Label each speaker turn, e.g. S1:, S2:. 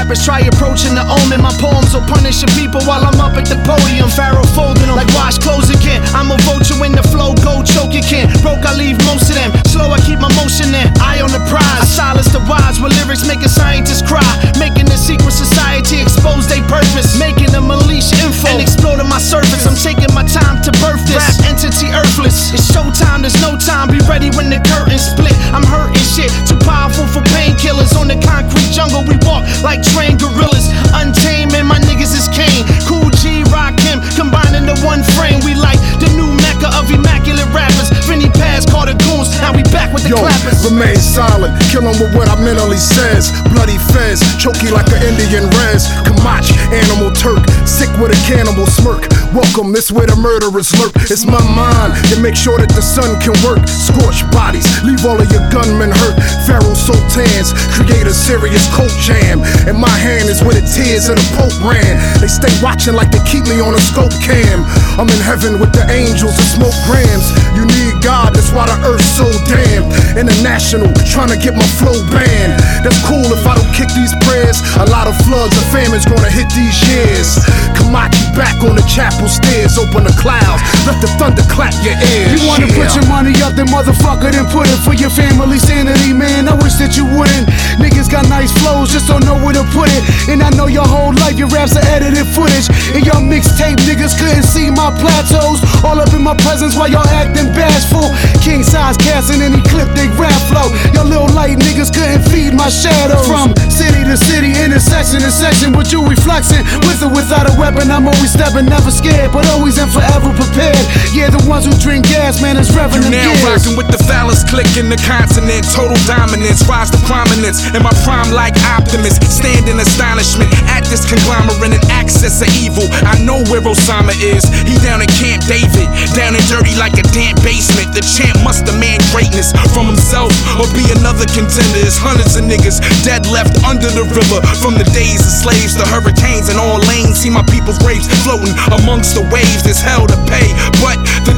S1: rappers try approaching the omen. My poems will punish your people while I'm up at the podium. Pharaoh folding them like wash clothes again. I'm a vulture when the flow go choke you can. Broke, I leave most of them. Slow, I keep my motion in. Eye on the prize. I silence the wise with lyrics making scientists cry. Making the secret society expose their purpose. Making them unleash info and exploding my surface. I'm taking my time to birth this rap entity earthless. It's showtime, there's no time. Be ready when the curtains split. I'm hurting shit, too powerful for painkillers. On the concrete jungle, we walk like trained gorillas. Untamed, and my niggas is Kane. Cool G, Rock him, combining the one frame. We like the new mecca of immaculate rappers. Finny Paz, call the goons. Now we back with the clappers.
S2: Remain silent, kill him with what I mentally says. Bloody fez, choke you like an Indian res. Kamach, animal Turk, sick with a cannibal smirk. Welcome, this where the murderers lurk. It's my mind to make sure that the sun can work. Scorch bodies, leave all of your gunmen hurt. Pharaoh sultans, create a serious coat jam. And my hand is where the tears of the Pope ran. They stay watching like they keep me on a scope cam. I'm in heaven with the angels and smoke grams. You need God, that's why the earth's so damn. International, trying to get my flow banned. That's cool if I don't kick these prayers. A lot of floods and famines gonna hit these years. Kamachi back on the chapel stairs. Open the clouds, let the thunder clap your ears.
S3: You wanna put your money up, then motherfucker, then put it for your family sanity, man. I wish that you wouldn't. Niggas got nice flows, just don't know where to put it. And I know your whole life your raps are edited footage. And your mixtape niggas couldn't see my plateaus. All up in my presence while y'all acting bashful. King size cats and any clip they rap flow. Your little light niggas couldn't feed my shadows. From city to city, intersection to section, with you reflexing. With or without a weapon, I'm always stepping, never scared, but always and forever prepared. Yeah, the ones who drink gas, man, it's revving them
S4: now
S3: gears.
S4: rocking with the phallus click in the continent. Total dominance, rise to prominence. In my prime like Optimus, stand in astonishment at this conglomerate and access of evil. I know where Osama is. He down in Camp David, down and dirty like a damp basement. The champ must demand greatness from himself or be another contender. There's hundreds of niggas dead left under the river. From the days of slaves to hurricanes in all lanes. See my people's graves floating amongst the waves. There's hell to pay, but the